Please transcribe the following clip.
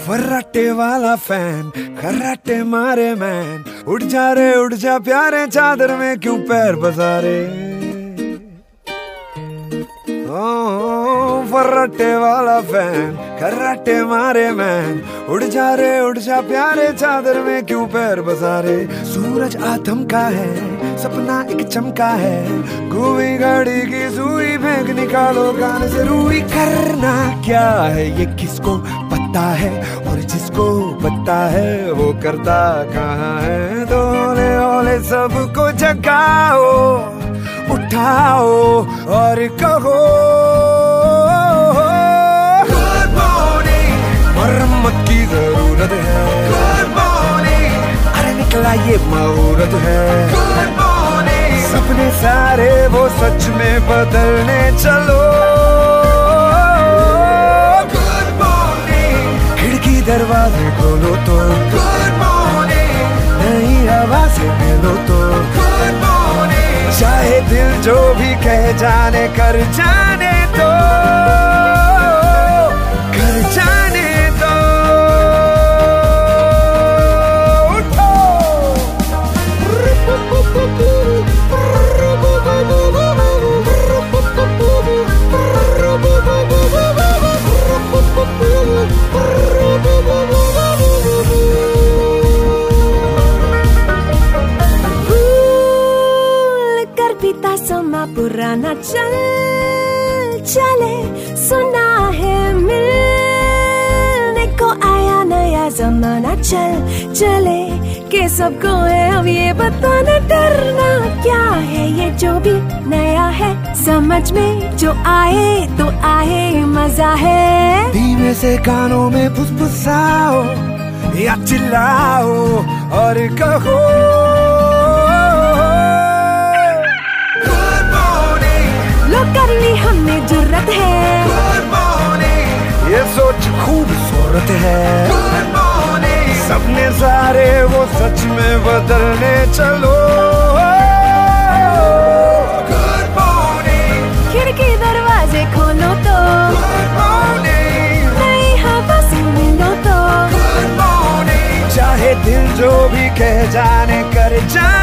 फर्राटे वाला फैन, खर्राटे मारे मैन, उठ जा प्यारे चादर में क्यों पैर पसारे। फर्राटे वाला फैन, खर्राटे मारे मैन, उड़ जा प्यारे चादर में क्यों पैर पसारे। सूरज आथम का है, सपना एक चमका है, घूमी गाड़ी की सुई फेंक निकालो कान से रुई। करना क्या है ये किसको पता है, और जिसको पता है वो करता कहाँ है। तो ओले ओले सबको जगाओ, उठाओ और कहो गुड मॉर्निंग, मरम्मत की जरूरत है। गुड मॉर्निंग, अरे निकला ये मुहूर्त है। गुड मॉर्निंग, सपने सारे वो सच में बदलने चलो। गुड मॉर्निंग, खिड़की दरवाजे खोलो तो। गुड मॉर्निंग, नई हवा से मिलो तो। गुड मॉर्निंग, चाहे दिल जो भी कह जाने कर जाने दो, कर जाने दो। उठो समा पुराना चल चले, सुना है मिलने को आया नया जमाना। चल चले के सबको है अब ये बताना, डरना क्या है ये जो भी नया है। समझ में जो आए तो आए, मजा है। धीमे से कानों में फुसफुसाओ या चिल्लाओ और कहो कर ली हमने जुर्रत है। गुड मॉर्निंग, ये सोच खूबसूरत है। गुड मॉर्निंग, सपने सारे वो सच में बदलने चलो। गुड मॉर्निंग, खिड़की दरवाजे खोलो तो। गुड मॉर्निंग, नई हवा से मिलो तो। गुड मॉर्निंग, चाहे दिल जो भी कह जाने कर जाने।